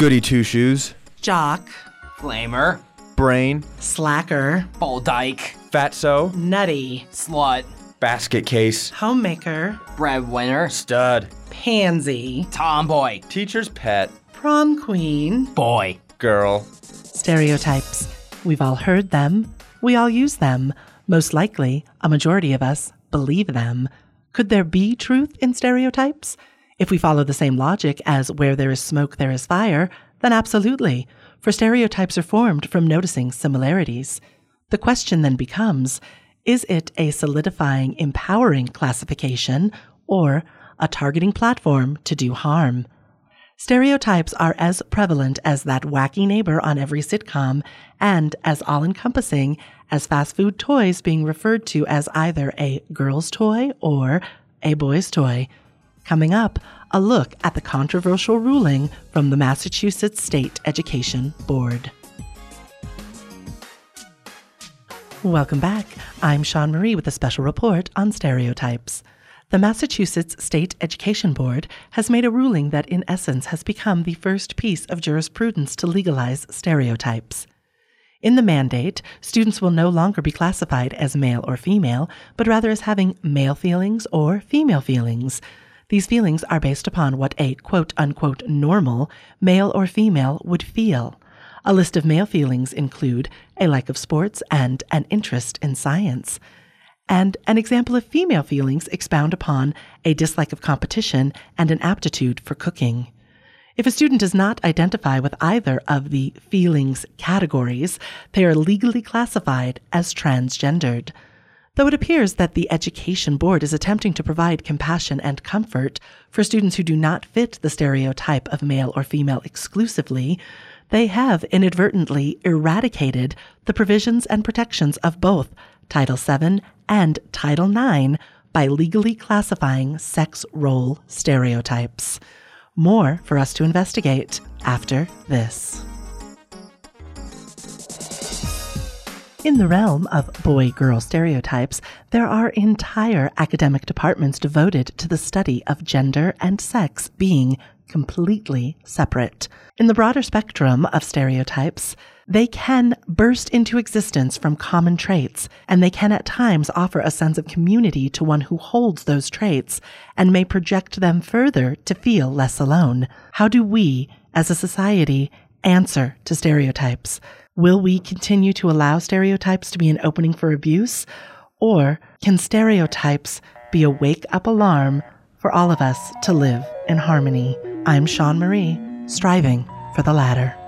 Goody two-shoes, Jock, Flamer, brain, slacker, Bulldyke, fatso, nutty, Slut, basket case, homemaker, Breadwinner, stud, pansy, Tomboy, teacher's pet, prom queen. Boy. girl. Stereotypes. We've all heard them. We all use them. Most likely, a majority of us believe them. Could there be truth in stereotypes? If we follow the same logic as where there is smoke, there is fire, then absolutely, for stereotypes are formed from noticing similarities. The question then becomes, is it a solidifying, empowering classification or a targeting platform to do harm? Stereotypes are as prevalent as that wacky neighbor on every sitcom and as all-encompassing as fast food toys being referred to as either a girl's toy or a boy's toy. Coming up, a look at the controversial ruling from the Massachusetts State Education Board. Welcome back. I'm Sean Marie with a special report on stereotypes. The Massachusetts State Education Board has made a ruling that in essence has become the first piece of jurisprudence to legalize stereotypes. In the mandate, students will no longer be classified as male or female, but rather as having male feelings or female feelings. These feelings are based upon what a quote-unquote normal male or female would feel. A list of male feelings include a like of sports and an interest in science. And an example of female feelings expound upon a dislike of competition and an aptitude for cooking. If a student does not identify with either of the feelings categories, they are legally classified as transgendered. Though it appears that the Education Board is attempting to provide compassion and comfort for students who do not fit the stereotype of male or female exclusively, they have inadvertently eradicated the provisions and protections of both Title VII and Title IX by legally classifying sex role stereotypes. More for us to investigate after this. In the realm of boy-girl stereotypes, there are entire academic departments devoted to the study of gender and sex being completely separate. In the broader spectrum of stereotypes, they can burst into existence from common traits, and they can at times offer a sense of community to one who holds those traits and may project them further to feel less alone. How do we, as a society, answer to stereotypes? Will we continue to allow stereotypes to be an opening for abuse? Or can stereotypes be a wake-up alarm for all of us to live in harmony? I'm Sean Marie, striving for the latter.